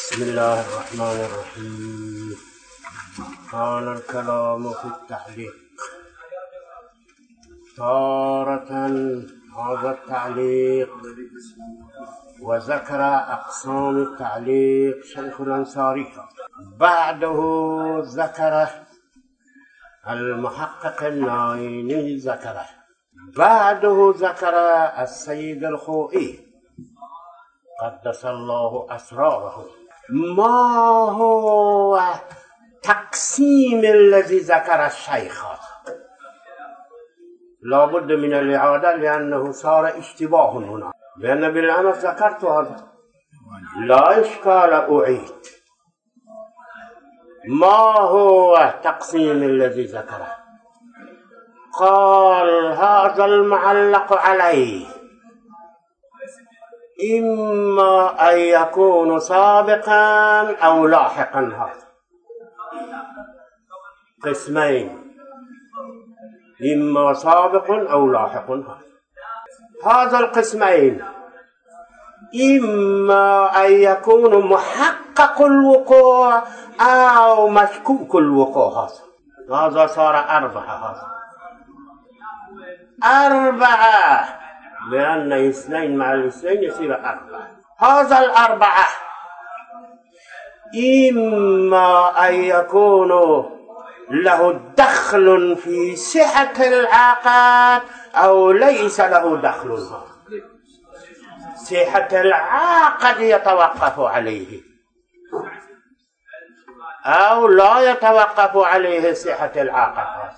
بسم الله الرحمن الرحيم. كان الكلام في التعليق تارة هذا التعليق، وذكر أقسام التعليق شيخ الأنصاري. بعده ذكر المحقق النائيني ذكره. بعده ذكر السيد الخوئي قدس الله أسراره. ما هو تقسيم الذي ذكر الشيخ؟ لا بد من الإعادة لأنه صار اشتباه هنا، لأن بالأمس ذكرت هذا، لا إشكال أعيد. ما هو تقسيم الذي ذكره؟ قال هذا المعلق عليه إما أن يكون سابقا أو لاحقا. هذا قسمين، إما سابق أو لاحق. هذا القسمين إما أن يكون محقق الوقوع أو مشكوك الوقوع. هذا صار أربعة. أربعة لأن اثنين مع الاثنين يصير أربعة. هذا الأربعة إما أن يكون له دخل في صحة العقد أو ليس له دخل. صحة العقد يتوقف عليه أو لا يتوقف عليه صحة العقد.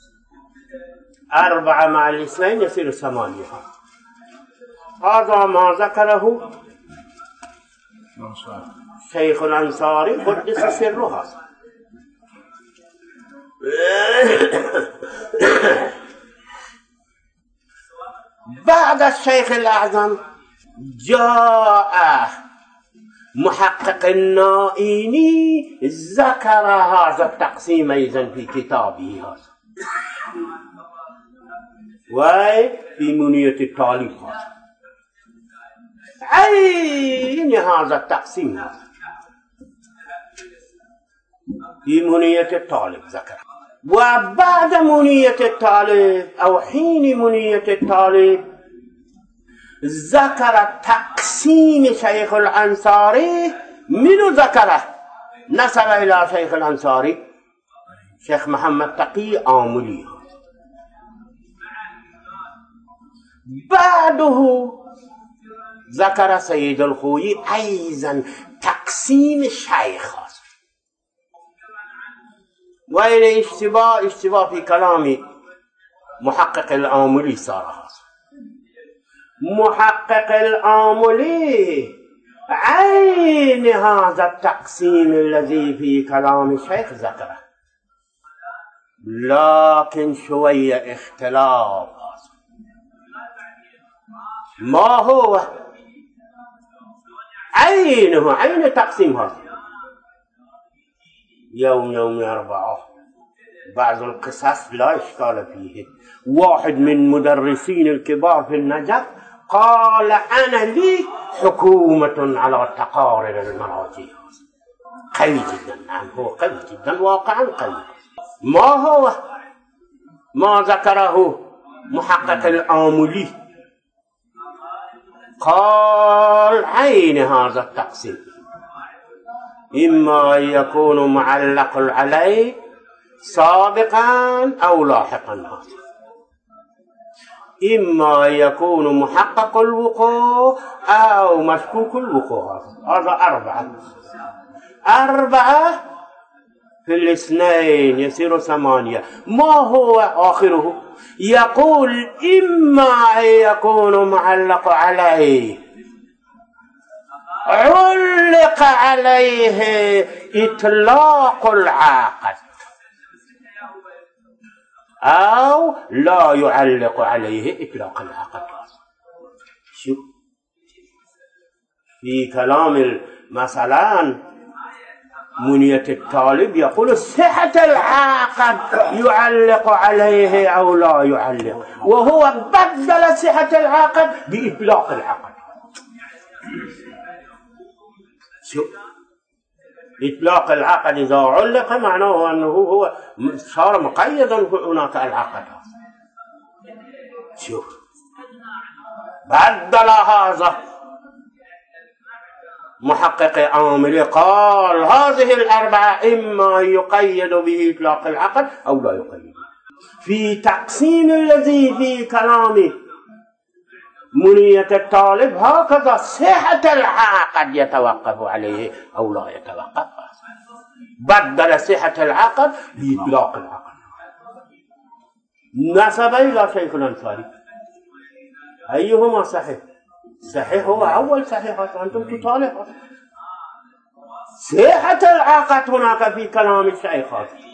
أربعة مع الاثنين يصير 8. هذا ما ذكره شيخ الأنصاري قدس سرها. بعد الشيخ الأعظم جاء محقق النائيني ذكر هذا التقسيم أيضا في كتابه هذا، وفي منية الطالب عين هذا التقسيم هذا في منية الطالب ذكر. وبعد منية الطالب أو حين منية الطالب ذكر تقسيم شيخ الأنصاري. من ذكره؟ نسب إلى شيخ الأنصاري شيخ محمد تقي آملي. بعده ذكر سيد الخوئي أيضا تقسيم الشيخ. وإلى اشتباه في كلام محقق الآملي صار. محقق الآملي عين هذا التقسيم الذي في كلام الشيخ ذكره، لكن شوية اختلاف. ما هو عينه؟ عين تقسيم هذا يوم 4. بعض القصص لا إشكال فيه. واحد من مدرسين الكبار في النجف قال أنا لي حكومة على تقارير المراجع. قوي جدا. نعم هو قوي جدا، واقعا قوي. ما هو ما ذكره محقق الآملي؟ قال عين هذا التقسيم إما أن يكون معلق عليه سابقا أو لاحقا. إما أن يكون محقق الوقوع أو مشكوك الوقوع. هذا 4. 4 في الاثنين يصير 8. ما هو آخره؟ يقول إما أن يكون معلق عليه علق عليه إطلاق العقد أو لا يعلق عليه إطلاق العقد. شو في كلام مثلا منية الطالب يقول صحة العقد يعلق عليه أو لا يعلق، وهو بدل صحة العقد بإطلاق العقد. إطلاق العقد إذا علق معناه أنه هو صار مقيدا هناك العقد. شوف بدل هذا محقق عاملي قال هذه الأربعة إما يقيد به إطلاق العقد أو لا يقيد. في تقسيم الذي في كلام منية الطالب هكذا صحة العقد يتوقف عليه أو لا يتوقف. بدل صحة العقد بإطلاق العقد. نسب إلى شيخ الأنصاري أيهما صحيح؟ صحيح هو أول صحيح، أنتم تطالعون صحة العقد هناك في كلام الشيخ.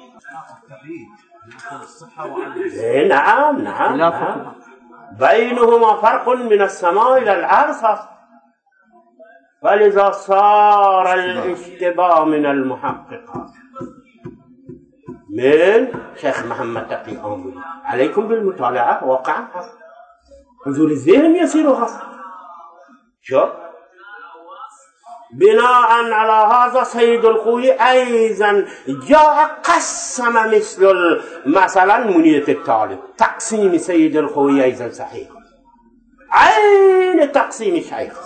نعم بينهما فرق من السماء إلى الأرض، فلذا صار الاشتباه من المحققات من شيخ محمد تقي العاملي. عليكم بالمطالعة واقعا حضور الذهن يصيرها. شوف بناء على هذا سيد الخوئي أيضا جاء قسم مثلا منية الطالب. تقسيم سيد الخوئي أيضا صحيح، عين تقسيم الشيخ.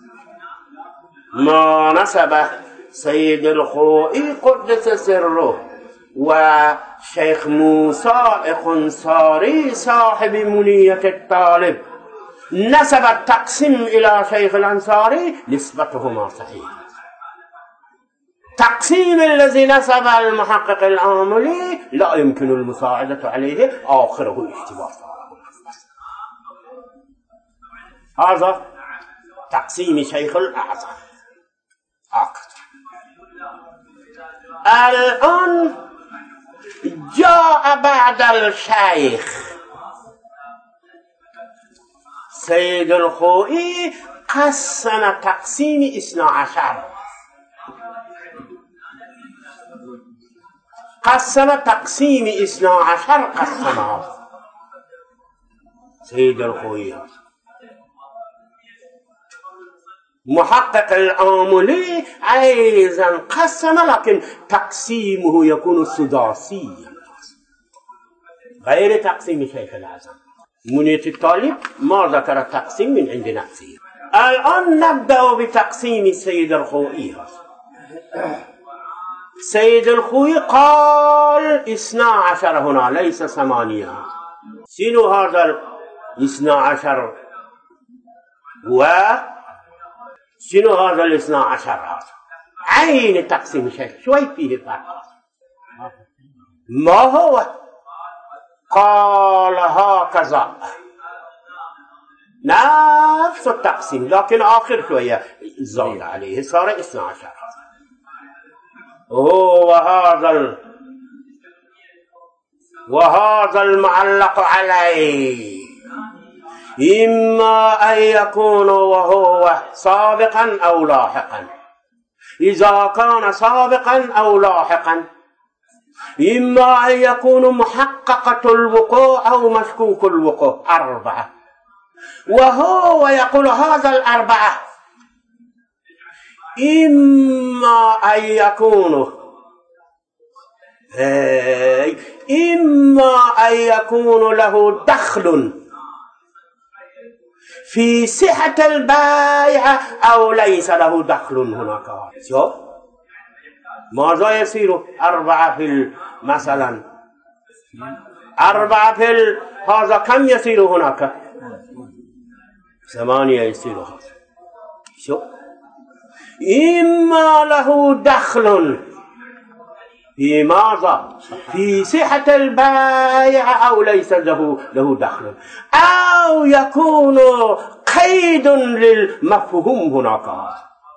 ما نسب سيد الخوئي قدس سره وشيخ موسى الأنصاري صاحب منية الطالب نسب التقسيم إلى شيخ الأنصاري نسبتهما صحيحة. تقسيم الذي نسب المحقق العاملي لا يمكن المساعدة عليه، آخره اشتباه. هذا تقسيم شيخ الأعظم. الآن جاء بعد الشيخ سيد الخوئي قسم تقسيم 12. قسم تقسيم 12 قسمها سيد الخوئي. محقق العاملي أيضا قسم، لكن تقسيمه يكون سداسيا غير تقسيم شيخ الأعظم. منية الطالب ما ذكر التقسيم من عند نفسه. الآن نبدأ بتقسيم سيد الخوئي. سيد الخوئي قال 12 هنا ليس 8. شنو هذا 12 شنو هذا 12 هذا؟ عين تقسيم شيخ شوي فيه فرق. ما هو؟ قال هكذا نفس التقسيم، لكن آخر شوية زاد عليه صار 12. وهذا المعلق عليه إما أن يكون وهو سابقا أو لاحقا. إذا كان سابقا أو لاحقا إما أن يكون محققة الوقوع أو مشكوك الوقوع. 4. وهو يقول هذا 4 إما أن يكون له دخل في صحة البيع أو ليس له دخل هناك. شوف ماذا يصير 4 في مثلا 4 في هذا كم يصير هناك؟ 8 يصير هذا. شوف إما له دخل في ماذا؟ في صحة البيع أو ليس له دخل، أو يكون قيد للمفهوم هناك.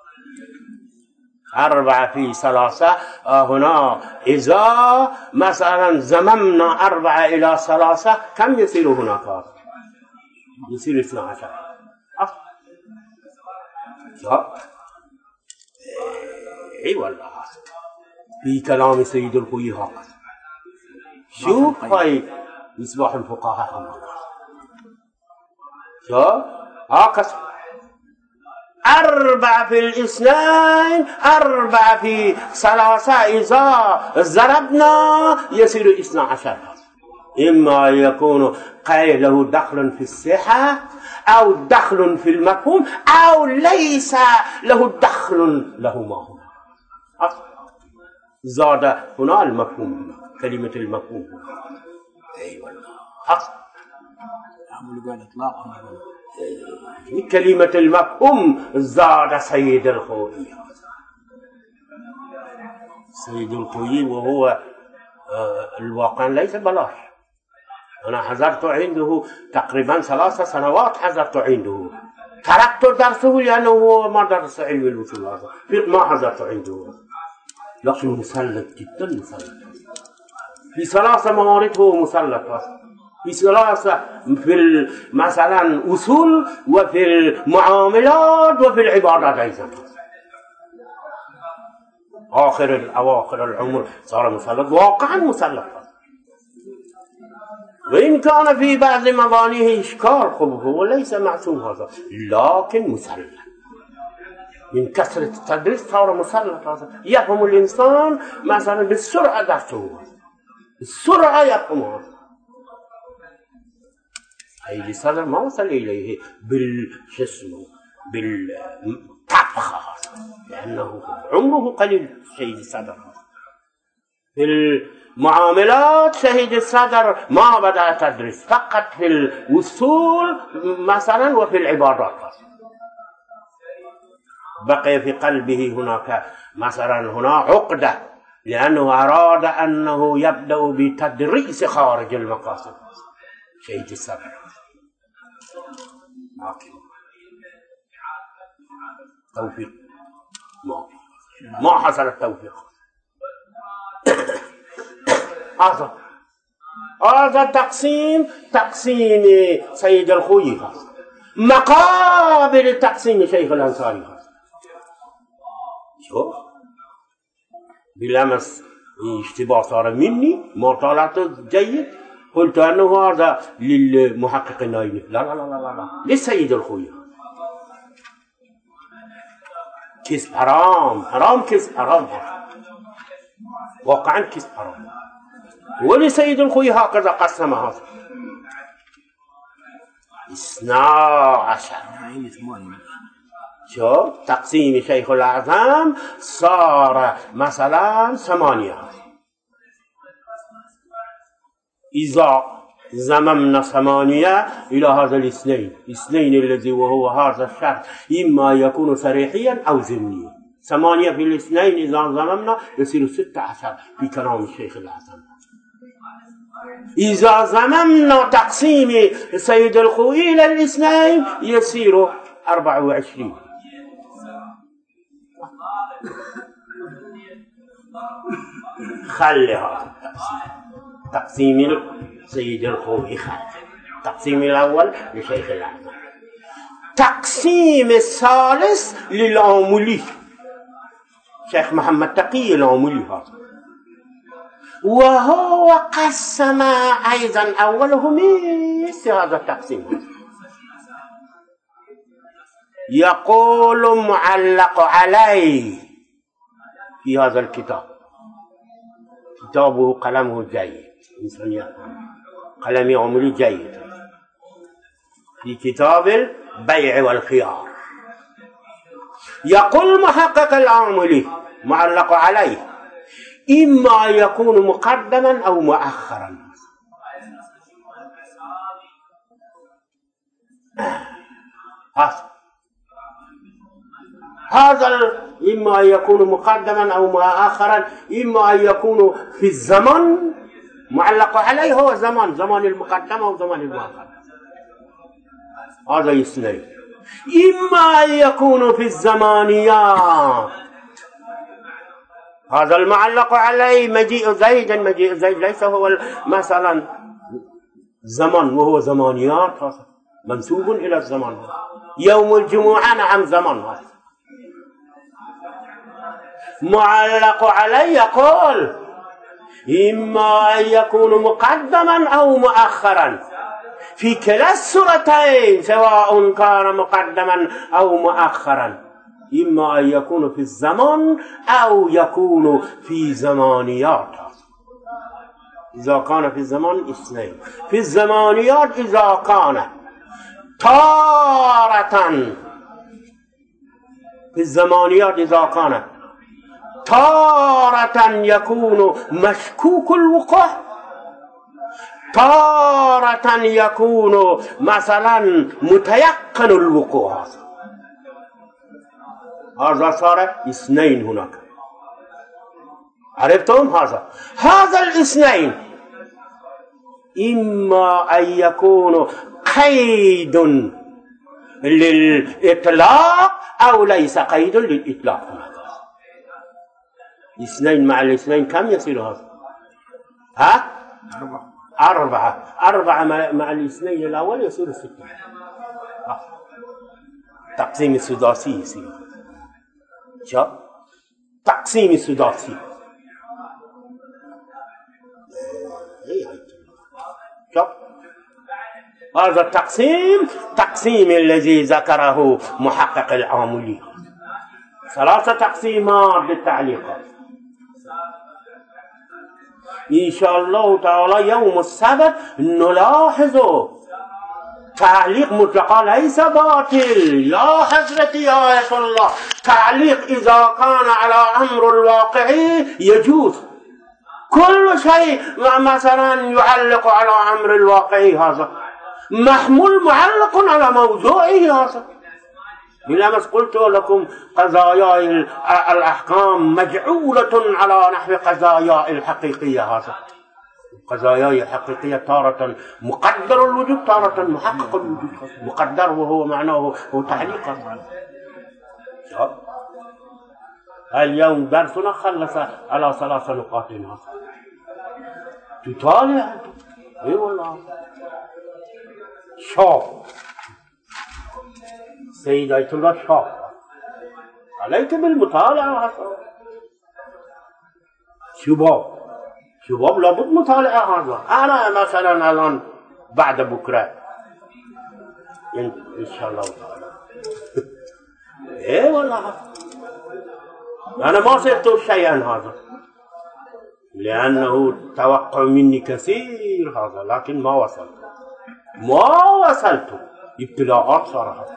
4 في 3 هنا إذا مثلا زممنا 4 إلى 3 كم يصير هناك؟ يصير 12. اي والله في كلام سيد الخوئي هكذا. شوف هاي مصباح الفقهاء هكذا. 4 في الاثنين 4 في 3 إذا ضربنا يصير 12. إما يكون له دخل في الصحة أو دخل في المفهوم أو ليس له دخل لهما هنا. زاد هنا المفهوم، كلمة المفهوم. أي والله حق كلمة المفهوم زاد سيد الخوئي. سيد الخوئي وهو الواقع ليس بلاش. أنا حضرت عنده تقريبا 3 سنوات، حضرت عنده، تركت درسه لأنه هو ما درس علم الوصول، ما حضرت عنده، لكن مسلط جدا، مسلط في 3 موارد، هو مسلط في 3 في مثلا أصول وفي المعاملات وفي العبادات أيضا. أواخر العمر صار مسلط، واقعا مسلط. وإن كان في بعض مبانيه إشكال، هو ليس معصوم هذا، لكن مسلط. من كثرة التدريس صار مسلط هذا. يفهم الإنسان مثلا بالسرعة درسه، السرعة يفهمها. أي صدر ما وصل إليه بالطبخة، لأنه عمره قليل شهيد الصدر. في المعاملات شهيد الصدر ما بدأ تدرس، فقط في الوصول مثلا وفي العبادات. بقي في قلبه هناك مثلا هنا عقدة، لأنه أراد أنه يبدأ بتدريس خارج المقاصد شهيد الصدر، لكن توفيق ما حصل التوفيق. هذا تقسيم سيد الخوئي، مقابل تقسيم شيخ الأنصاري. شوف بلمس اشتباه صار مني، ما طالعت جيد، قلت أنه هذا للمحقق النايني. لا لا لا لا لا، للسيد الخوئي. كسب حرام، كسب حرام، واقعا كسب حرام. ولسيد الخوئي هكذا قسم هذا 12. شوف تقسيم شيخ الأعظم صار مثلا 8. إذا زممنا 8 إلى هذا الاثنين الذي وهو هذا الشرط، إما يكون صريحيا أو ضمنيا. 8 في الاثنين إذا زممنا يصير 16 في كلام الشيخ الأعظم. إذا زممنا تقسيم سيد الخوئي إلى الاثنين يصير 24. خلي هذا تقسيم سيد الخوئي، تقسيم الأول لشيخ الأعظم. تقسيم الثالث للعاملي، شيخ محمد تقي العاملي هذا، وهو قسم أيضا أوله مثل هذا التقسيم. يقول معلق عليه في هذا الكتاب، كتابه قلمه جيد، قلمي عمري جيد، في كتاب البيع والخيار. يقول محقق العاملي معلق عليه: إما يكون مقدما أو مؤخرا. هذا إما يكون مقدما أو مؤخرا، إما يكون في الزمن، معلق عليه هو زمان المقدم أو زمان المؤخر، هذا اثنين. إما يكون في الزمانيات، هذا المعلق عليه مجيء زيد ليس هو مثلا زمن، وهو زمانيات منسوب إلى الزمان. يوم الجمعة نعم زمان. معلق عليه يقول: إما أن يكون مقدما أو مؤخرا. في كلا السورتين سواء كان مقدما أو مؤخرا، إما أن يكون في الزمان أو يكون في زمانيات. إذا كان في الزمان اثنين، في الزمانيات إذا كان تارة، في الزمانيات إذا كان تارة يكون مشكوك الوقوع، تارة يكون مثلا متيقن الوقوع. هذا صار اثنين هناك. عرفتم هذا الاثنين إما أن يكون قيد للإطلاق أو ليس قيد للإطلاق. اثنين مع الاثنين كم يصير هذا؟ أربعة مع الاثنين الأول يصير 6. تقسيم السداسي يصير شو؟ تقسيم السداسي شوف هذا تقسيم الذي ذكره محقق العاملي. 3 تقسيمات للتعليقات. إن شاء الله تعالى يوم السبت نلاحظ تعليق مطلقا ليس باطل. يا حضرتي يا آية الله، تعليق إذا كان على أمر الواقعي يجوز. كل شيء مثلا يعلق على أمر الواقعي هذا محمول معلق على موضوعه هذا. بالأمس قلت لكم قضايا الأحكام مجعولة على نحو قضايا الحقيقية. هذا قضايا الحقيقية تارة مقدر الوجود، تارة محقق الوجود. مقدر وهو معناه هو تعليق. اليوم درسنا خلص على 3 نقاط. تطالع اي والله. شوف سيد آية الله، شوف عليك بالمطالعة. شباب لابد مطالعة. هذا أنا مثلا الآن بعد بكرة إن شاء الله تعالى إيه والله أنا ما صرت شيئا هذا، لأنه توقع مني كثير هذا، لكن ما وصلت ابتلاءات صراحة.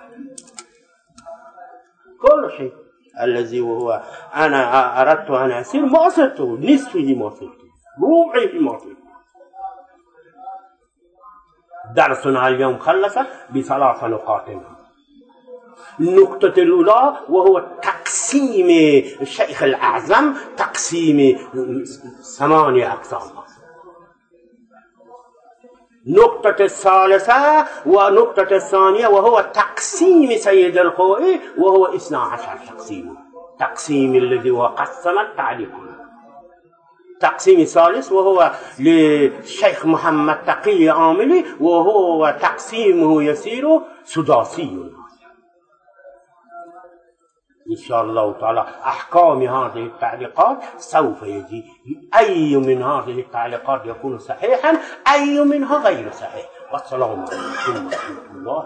كل شيء الذي هو أنا أردت أن أسير ما صرت، نصفه ما صرت، ربعه ما صرت. درسنا اليوم خلص ب3 نقاط. النقطة الأولى وهو تقسيم الشيخ الأعظم، تقسيم 8 أقسام. النقطة الثالثة ونقطة الثانية وهو تقسيم سيد الخوئي، وهو 12 تقسيم الذي هو قسم التعليق. تقسيم الثالث وهو للشيخ محمد تقي عاملي، وهو تقسيمه يسير سداسي. إن شاء الله تعالى أحكام هذه التعليقات سوف يجي أي من هذه التعليقات يكون صحيحا، أي منها غير صحيح. والسلام عليكم ورحمة الله.